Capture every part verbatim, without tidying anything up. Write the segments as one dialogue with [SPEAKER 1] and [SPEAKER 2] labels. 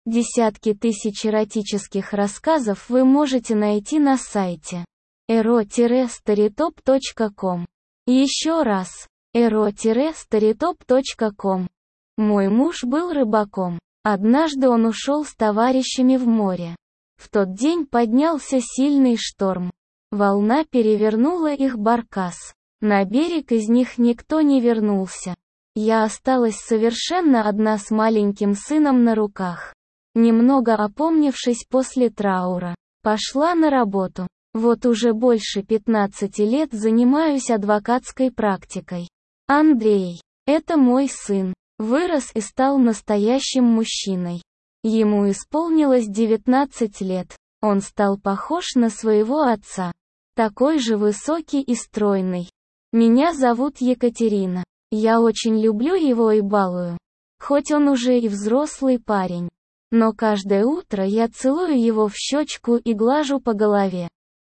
[SPEAKER 1] Десятки тысяч эротических рассказов вы можете найти на сайте эро старитоп точка ком. Еще раз, эро старитоп точка ком. Мой муж был рыбаком. Однажды он ушел с товарищами в море. В тот день поднялся сильный шторм. Волна перевернула их баркас. На берег из них никто не вернулся. Я осталась совершенно одна с маленьким сыном на руках. Немного опомнившись после траура, пошла на работу. Вот уже больше пятнадцати лет занимаюсь адвокатской практикой. Андрей, это мой сын, вырос и стал настоящим мужчиной. Ему исполнилось девятнадцать лет. Он стал похож на своего отца. Такой же высокий и стройный. Меня зовут Екатерина. Я очень люблю его и балую. Хоть он уже и взрослый парень. Но каждое утро я целую его в щечку и глажу по голове.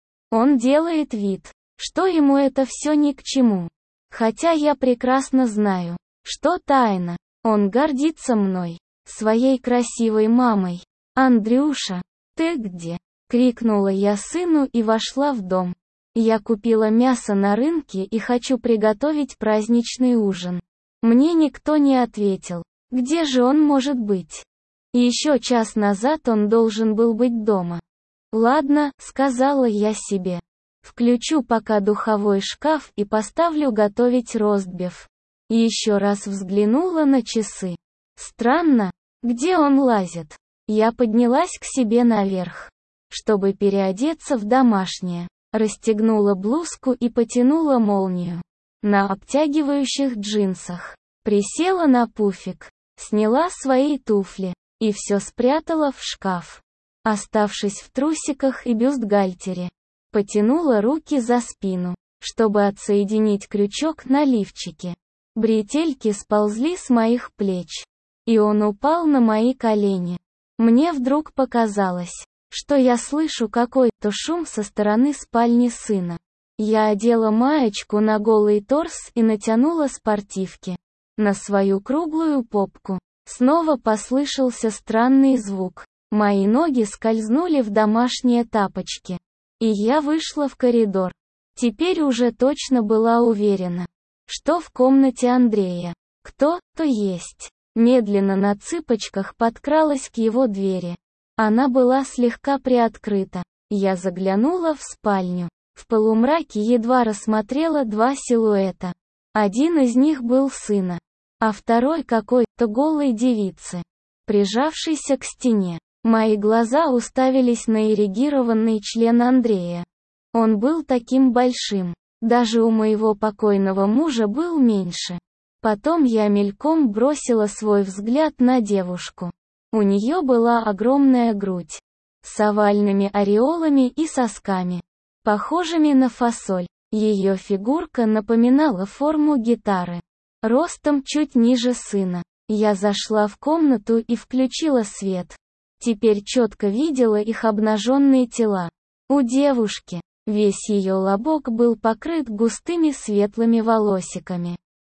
[SPEAKER 1] Он делает вид, что ему это все ни к чему. Хотя я прекрасно знаю, что тайна. Он гордится мной, своей красивой мамой. «Андрюша, ты где?» — крикнула я сыну и вошла в дом. Я купила мясо на рынке и хочу приготовить праздничный ужин. Мне никто не ответил. Где же он может быть? Еще час назад он должен был быть дома. «Ладно», — сказала я себе. «Включу пока духовой шкаф и поставлю готовить ростбиф». Еще раз взглянула на часы. Странно, где он лазит? Я поднялась к себе наверх, чтобы переодеться в домашнее. Расстегнула блузку и потянула молнию. На обтягивающих джинсах. Присела на пуфик. Сняла свои туфли. И все спрятала в шкаф. Оставшись в трусиках и бюстгальтере. Потянула руки за спину, чтобы отсоединить крючок на лифчике. Бретельки сползли с моих плеч. И он упал на мои колени. Мне вдруг показалось, что я слышу какой-то шум со стороны спальни сына. Я одела маечку на голый торс и натянула спортивки на свою круглую попку. Снова послышался странный звук. Мои ноги скользнули в домашние тапочки. И я вышла в коридор. Теперь уже точно была уверена, что в комнате Андрея кто-то есть. Медленно на цыпочках подкралась к его двери. Она была слегка приоткрыта. Я заглянула в спальню. В полумраке едва рассмотрела два силуэта. Один из них был сына, а второй какой-то голой девицы, прижавшейся к стене. Мои глаза уставились на эрегированный член Андрея. Он был таким большим. Даже у моего покойного мужа был меньше. Потом я мельком бросила свой взгляд на девушку. У нее была огромная грудь, с овальными ореолами и сосками, похожими на фасоль. Ее фигурка напоминала форму гитары, ростом чуть ниже сына. Я зашла в комнату и включила свет. Теперь четко видела их обнаженные тела. У девушки, весь ее лобок был покрыт густыми светлыми волосиками,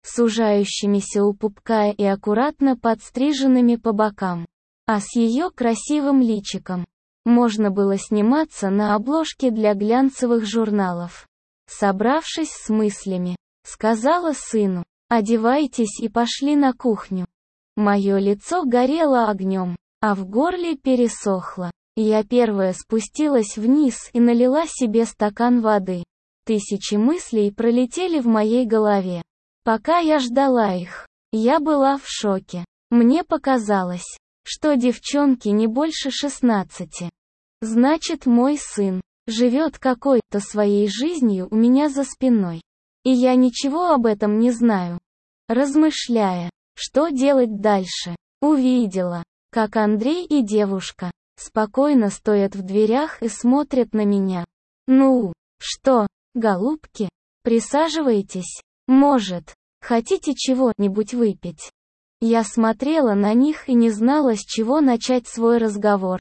[SPEAKER 1] сужающимися у пупка и аккуратно подстриженными по бокам. А с ее красивым личиком можно было сниматься на обложке для глянцевых журналов. Собравшись с мыслями, сказала сыну: «Одевайтесь и пошли на кухню». Мое лицо горело огнем, а в горле пересохло. Я первая спустилась вниз и налила себе стакан воды. Тысячи мыслей пролетели в моей голове. Пока я ждала их, я была в шоке. Мне показалось, что девчонке не больше шестнадцати. Значит, мой сын живет какой-то своей жизнью у меня за спиной. И я ничего об этом не знаю. Размышляя, что делать дальше, увидела, как Андрей и девушка спокойно стоят в дверях и смотрят на меня. «Ну, что, голубки, присаживайтесь, может, хотите чего-нибудь выпить?» Я смотрела на них и не знала, с чего начать свой разговор.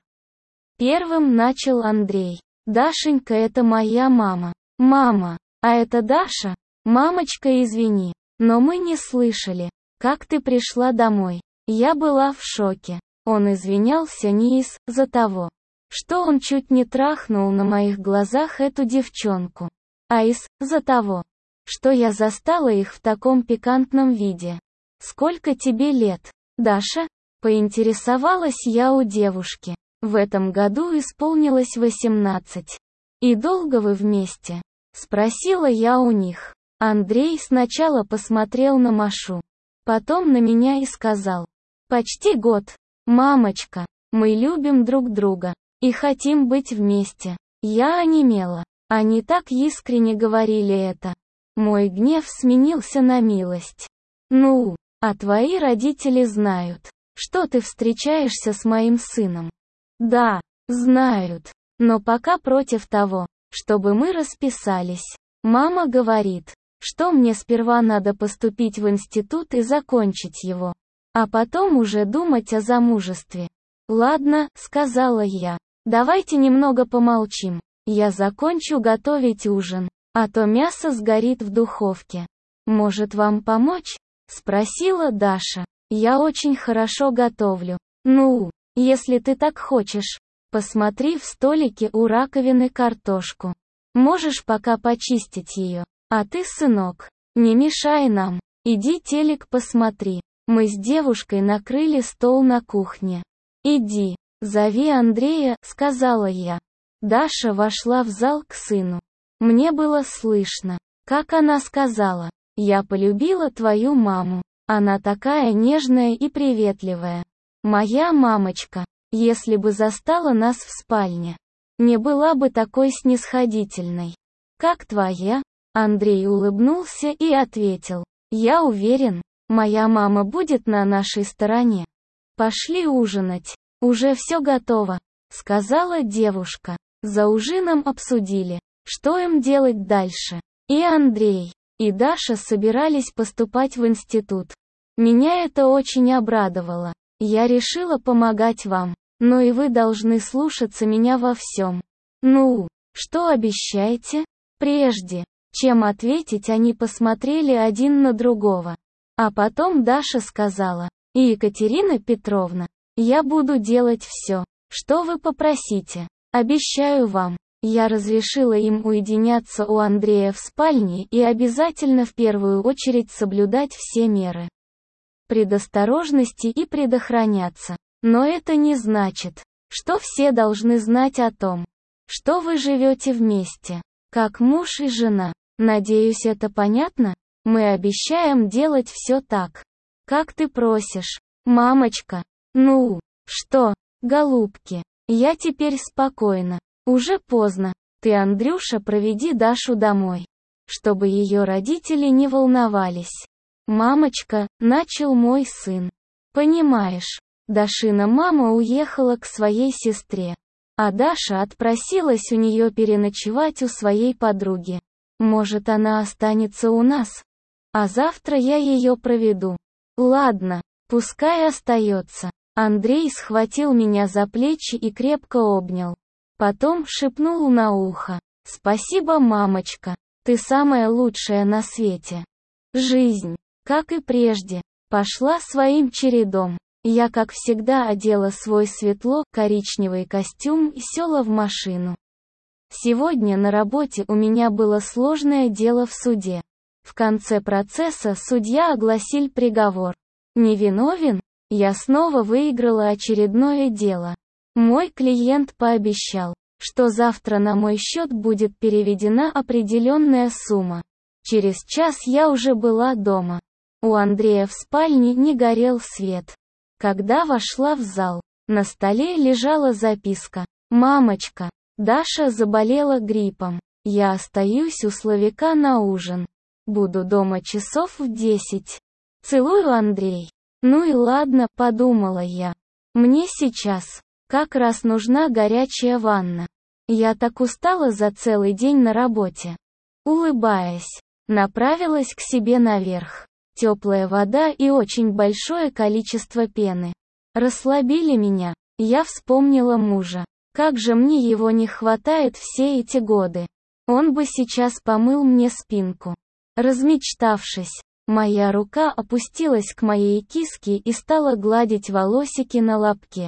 [SPEAKER 1] Первым начал Андрей. «Дашенька, это моя мама». «Мама, а это Даша?» «Мамочка, извини, но мы не слышали, как ты пришла домой». Я была в шоке. Он извинялся не из-за того, что он чуть не трахнул на моих глазах эту девчонку, а из-за того, что я застала их в таком пикантном виде. «Сколько тебе лет, Даша?» — поинтересовалась я у девушки. «В этом году исполнилось восемнадцать. И долго вы вместе?» — спросила я у них. Андрей сначала посмотрел на Машу, потом на меня и сказал: «Почти год. Мамочка, мы любим друг друга и хотим быть вместе». Я онемела. Они так искренне говорили это. Мой гнев сменился на милость. «Ну, а твои родители знают, что ты встречаешься с моим сыном?» «Да, знают, но пока против того, чтобы мы расписались. Мама говорит, что мне сперва надо поступить в институт и закончить его, а потом уже думать о замужестве». «Ладно», — сказала я, — «давайте немного помолчим. Я закончу готовить ужин, а то мясо сгорит в духовке. Может, вам помочь?» — спросила Даша. «Я очень хорошо готовлю». «Ну, если ты так хочешь, посмотри в столике у раковины картошку. Можешь пока почистить ее. А ты, сынок, не мешай нам. Иди телек посмотри. Мы с девушкой накрыли стол на кухне. Иди, зови Андрея», — сказала я. Даша вошла в зал к сыну. Мне было слышно, как она сказала: «Я полюбила твою маму. Она такая нежная и приветливая. Моя мамочка, если бы застала нас в спальне, не была бы такой снисходительной. Как твоя?» Андрей улыбнулся и ответил: «Я уверен, моя мама будет на нашей стороне. Пошли ужинать. Уже все готово», — сказала девушка. За ужином обсудили, что им делать дальше. И Андрей, и Даша собирались поступать в институт. Меня это очень обрадовало. Я решила помогать вам, но и вы должны слушаться меня во всем. «Ну, что обещаете?» Прежде чем ответить, они посмотрели один на другого. А потом Даша сказала: «Екатерина Петровна, я буду делать все, что вы попросите. Обещаю вам». Я разрешила им уединяться у Андрея в спальне и обязательно в первую очередь соблюдать все меры предосторожности и предохраняться. Но это не значит, что все должны знать о том, что вы живете вместе, как муж и жена. Надеюсь, это понятно? Мы обещаем делать все так, как ты просишь, мамочка. Ну, что, голубки, я теперь спокойна. Уже поздно. Ты, Андрюша, проведи Дашу домой, чтобы ее родители не волновались. Мамочка, начал мой сын. Понимаешь, Дашина мама уехала к своей сестре, а Даша отпросилась у нее переночевать у своей подруги. Может, она останется у нас? А завтра я ее проведу. Ладно, пускай остается. Андрей схватил меня за плечи и крепко обнял. Потом шепнул на ухо: «Спасибо, мамочка, ты самая лучшая на свете». Жизнь, как и прежде, пошла своим чередом. Я, как всегда, одела свой светло-коричневый костюм и села в машину. Сегодня на работе у меня было сложное дело в суде. В конце процесса судья огласил приговор. Невиновен? Я снова выиграла очередное дело. Мой клиент пообещал, что завтра на мой счет будет переведена определенная сумма. Через час я уже была дома. У Андрея в спальне не горел свет. Когда вошла в зал, на столе лежала записка: «Мамочка, Даша заболела гриппом. Я остаюсь у Славика на ужин. Буду дома часов в десять. Целую, Андрей». Ну и ладно, подумала я. Мне сейчас как раз нужна горячая ванна. Я так устала за целый день на работе. Улыбаясь, направилась к себе наверх. Теплая вода и очень большое количество пены расслабили меня. Я вспомнила мужа. Как же мне его не хватает все эти годы. Он бы сейчас помыл мне спинку. Размечтавшись, Моя рука опустилась к моей киске и стала гладить волосики на лобке.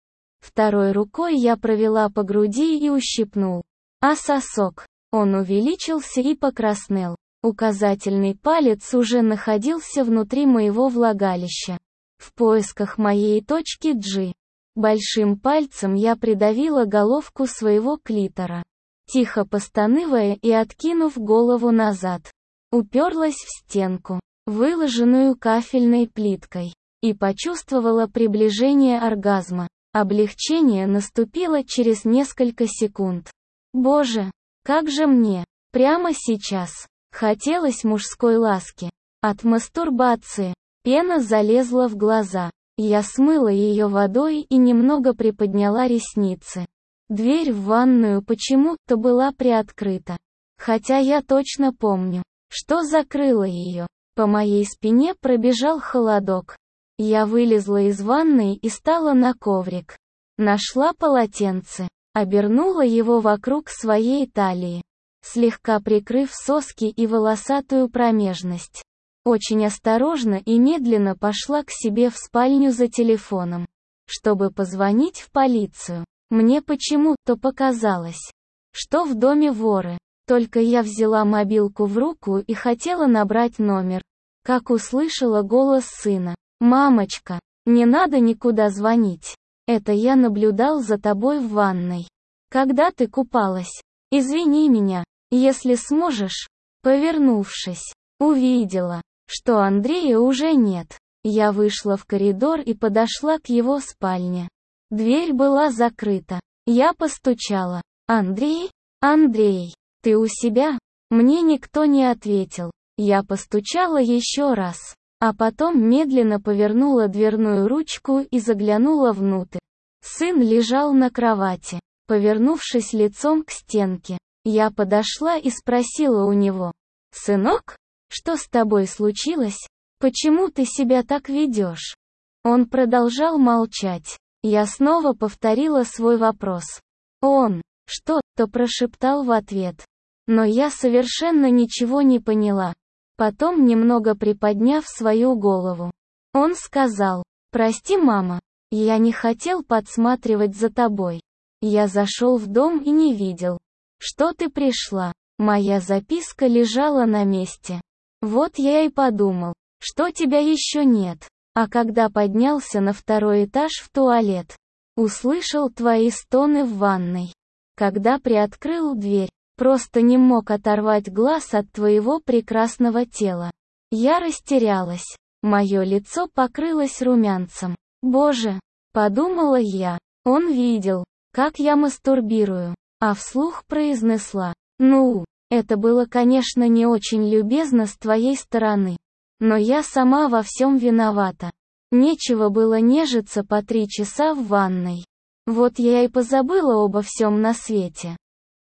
[SPEAKER 1] Второй рукой я провела по груди и ущипнул. А сосок? Он увеличился и покраснел. Указательный палец уже находился внутри моего влагалища. В поисках моей точки G. Большим пальцем я придавила головку своего клитора. Тихо постанывая и откинув голову назад, уперлась в стенку, выложенную кафельной плиткой, и почувствовала приближение оргазма. Облегчение наступило через несколько секунд. Боже, как же мне, прямо сейчас, хотелось мужской ласки. От мастурбации пена залезла в глаза. Я смыла ее водой и немного приподняла ресницы. Дверь в ванную почему-то была приоткрыта. Хотя я точно помню, что закрыла ее. По моей спине пробежал холодок. Я вылезла из ванной и стала на коврик. Нашла полотенце, обернула его вокруг своей талии, слегка прикрыв соски и волосатую промежность. Очень осторожно и медленно пошла к себе в спальню за телефоном, чтобы позвонить в полицию. Мне почему-то показалось, что в доме воры. Только я взяла мобилку в руку и хотела набрать номер, как услышала голос сына. «Мамочка, не надо никуда звонить. Это я наблюдал за тобой в ванной. Когда ты купалась? Извини меня, если сможешь». Повернувшись, увидела, что Андрея уже нет. Я вышла в коридор и подошла к его спальне. Дверь была закрыта. Я постучала. «Андрей? Андрей, ты у себя?» Мне никто не ответил. Я постучала еще раз, а потом медленно повернула дверную ручку и заглянула внутрь. Сын лежал на кровати, повернувшись лицом к стенке. Я подошла и спросила у него: «Сынок, что с тобой случилось? Почему ты себя так ведешь?» Он продолжал молчать. Я снова повторила свой вопрос. Он что-то прошептал в ответ. Но я совершенно ничего не поняла. Потом, немного приподняв свою голову, он сказал: «Прости, мама, я не хотел подсматривать за тобой. Я зашел в дом и не видел, что ты пришла. Моя записка лежала на месте. Вот я и подумал, что тебя еще нет. А когда поднялся на второй этаж в туалет, услышал твои стоны в ванной. Когда приоткрыл дверь, просто не мог оторвать глаз от твоего прекрасного тела. Я растерялась. Мое лицо покрылось румянцем. Боже, подумала я, он видел, как я мастурбирую, а вслух произнесла: ну, это было, конечно, не очень любезно с твоей стороны. Но я сама во всем виновата. Нечего было нежиться по три часа в ванной. Вот я и позабыла обо всем на свете.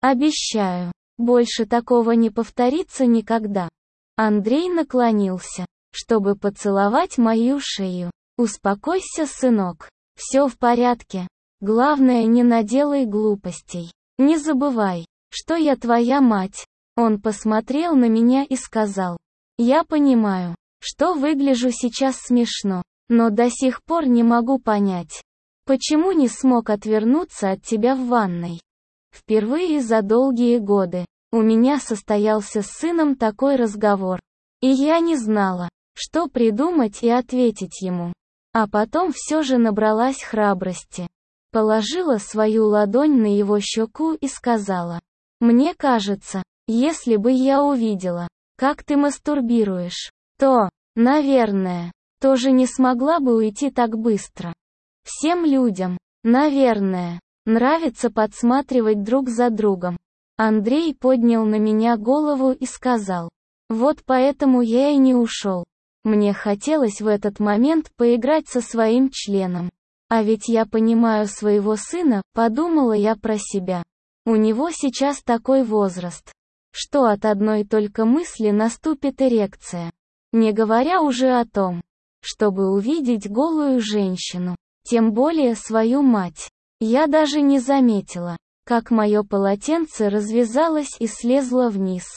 [SPEAKER 1] Обещаю, больше такого не повторится никогда». Андрей наклонился, чтобы поцеловать мою шею. «Успокойся, сынок. Все в порядке. Главное, не наделай глупостей. Не забывай, что я твоя мать». Он посмотрел на меня и сказал: «Я понимаю, что выгляжу сейчас смешно, но до сих пор не могу понять, почему не смог отвернуться от тебя в ванной. Впервые за долгие годы у меня состоялся с сыном такой разговор, и я не знала, что придумать и ответить ему. А потом все же набралась храбрости. Положила свою ладонь на его щеку и сказала: «Мне кажется, если бы я увидела, как ты мастурбируешь, то, наверное, тоже не смогла бы уйти так быстро. Всем людям, наверное, нравится подсматривать друг за другом». Андрей поднял на меня голову и сказал: «Вот поэтому я и не ушел. Мне хотелось в этот момент поиграть со своим членом. А ведь я понимаю своего сына», — подумала я про себя. «У него сейчас такой возраст, что от одной только мысли наступит эрекция. Не говоря уже о том, чтобы увидеть голую женщину, тем более свою мать. Я даже не заметила, как мое полотенце развязалось и слезло вниз.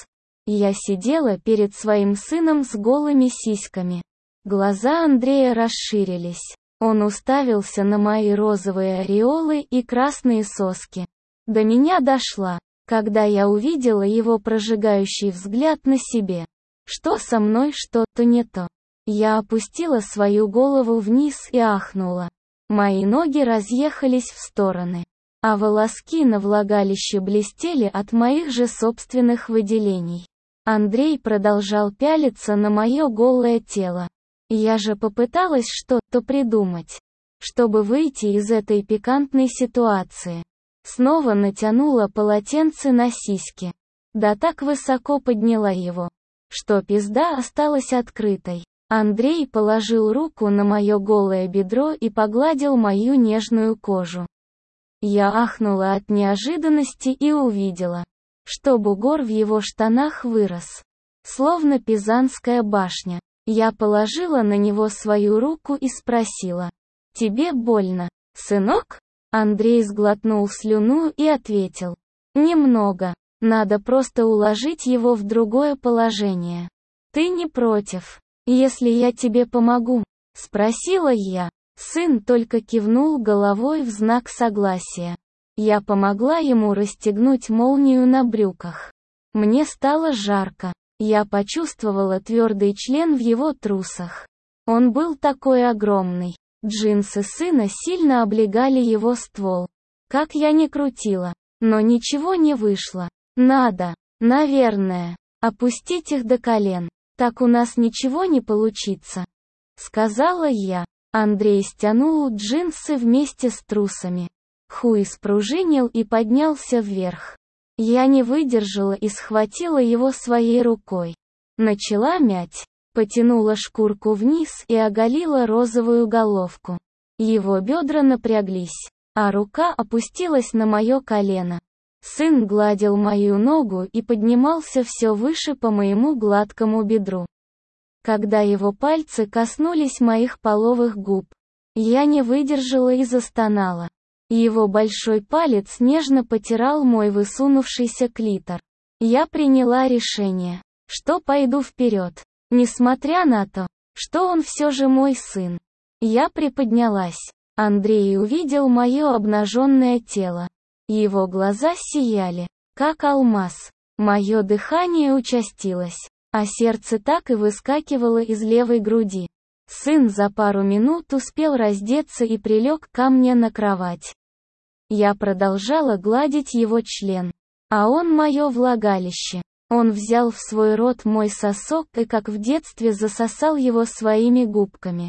[SPEAKER 1] Я сидела перед своим сыном с голыми сиськами. Глаза Андрея расширились. Он уставился на мои розовые ореолы и красные соски. До меня дошло, когда я увидела его прожигающий взгляд на себе. Что со мной что-то не то. Я опустила свою голову вниз и ахнула. Мои ноги разъехались в стороны, а волоски на влагалище блестели от моих же собственных выделений. Андрей продолжал пялиться на мое голое тело. Я же попыталась что-то придумать, чтобы выйти из этой пикантной ситуации. Снова натянула полотенце на сиськи. Да так высоко подняла его, что пизда осталась открытой. Андрей положил руку на мое голое бедро и погладил мою нежную кожу. Я ахнула от неожиданности и увидела, что бугор в его штанах вырос, словно Пизанская башня. Я положила на него свою руку и спросила: «Тебе больно, сынок?» Андрей сглотнул слюну и ответил: «Немного. Надо просто уложить его в другое положение. Ты не против, если я тебе помогу?» — спросила я. Сын только кивнул головой в знак согласия. Я помогла ему расстегнуть молнию на брюках. Мне стало жарко. Я почувствовала твердый член в его трусах. Он был такой огромный. Джинсы сына сильно облегали его ствол. Как я ни крутила, но ничего не вышло. Надо, наверное, опустить их до колен. Так у нас ничего не получится, сказала я. Андрей стянул джинсы вместе с трусами. Хуй спружинил и поднялся вверх. Я не выдержала и схватила его своей рукой. Начала мять, потянула шкурку вниз и оголила розовую головку. Его бедра напряглись, а рука опустилась на мое колено. Сын гладил мою ногу и поднимался все выше по моему гладкому бедру. Когда его пальцы коснулись моих половых губ, я не выдержала и застонала. Его большой палец нежно потирал мой высунувшийся клитор. Я приняла решение, что пойду вперед, несмотря на то, что он все же мой сын. Я приподнялась. Андрей увидел мое обнаженное тело. Его глаза сияли, как алмаз. Мое дыхание участилось, а сердце так и выскакивало из левой груди. Сын за пару минут успел раздеться и прилег ко мне на кровать. Я продолжала гладить его член, а он мое влагалище. Он взял в свой рот мой сосок и как в детстве засосал его своими губками.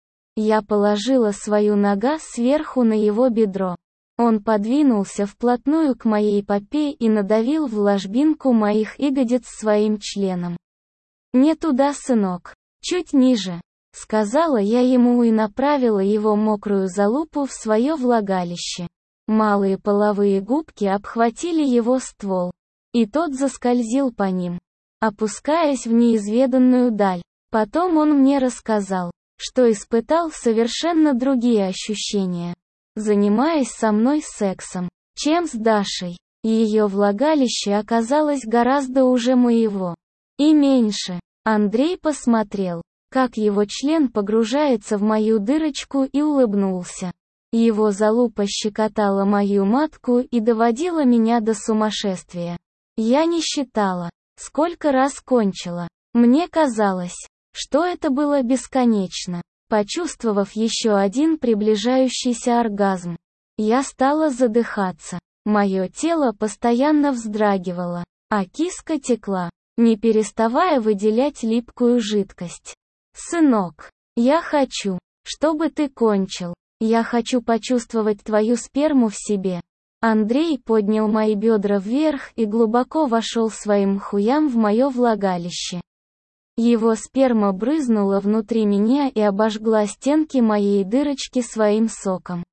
[SPEAKER 1] Я положила свою ногу сверху на его бедро. Он подвинулся вплотную к моей попе и надавил в ложбинку моих ягодиц своим членом. «Не туда, сынок, чуть ниже», — сказала я ему и направила его мокрую залупу в свое влагалище. Малые половые губки обхватили его ствол, и тот заскользил по ним, опускаясь в неизведанную даль. Потом он мне рассказал, что испытал совершенно другие ощущения, занимаясь со мной сексом, чем с Дашей. Ее влагалище оказалось гораздо уже моего. И меньше. Андрей посмотрел, как его член погружается в мою дырочку, и улыбнулся. Его залупа щекотала мою матку и доводила меня до сумасшествия. Я не считала, сколько раз кончила. Мне казалось, что это было бесконечно. Почувствовав еще один приближающийся оргазм, я стала задыхаться. Мое тело постоянно вздрагивало, а киска текла, не переставая выделять липкую жидкость. «Сынок, я хочу, чтобы ты кончил. Я хочу почувствовать твою сперму в себе». Андрей поднял мои бедра вверх и глубоко вошел своим хуям в мое влагалище. Его сперма брызнула внутри меня и обожгла стенки моей дырочки своим соком.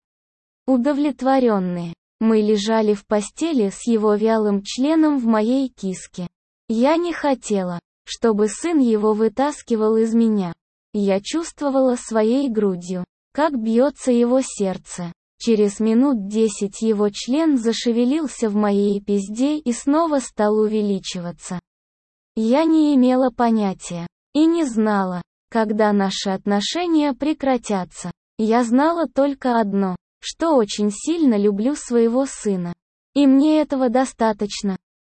[SPEAKER 1] Удовлетворенные, мы лежали в постели с его вялым членом в моей киске. Я не хотела, чтобы сын его вытаскивал из меня. Я чувствовала своей грудью, как бьется его сердце. Через минут десять его член зашевелился в моей пизде и снова стал увеличиваться. Я не имела понятия. И не знала, когда наши отношения прекратятся. Я знала только одно, что очень сильно люблю своего сына. И мне этого достаточно.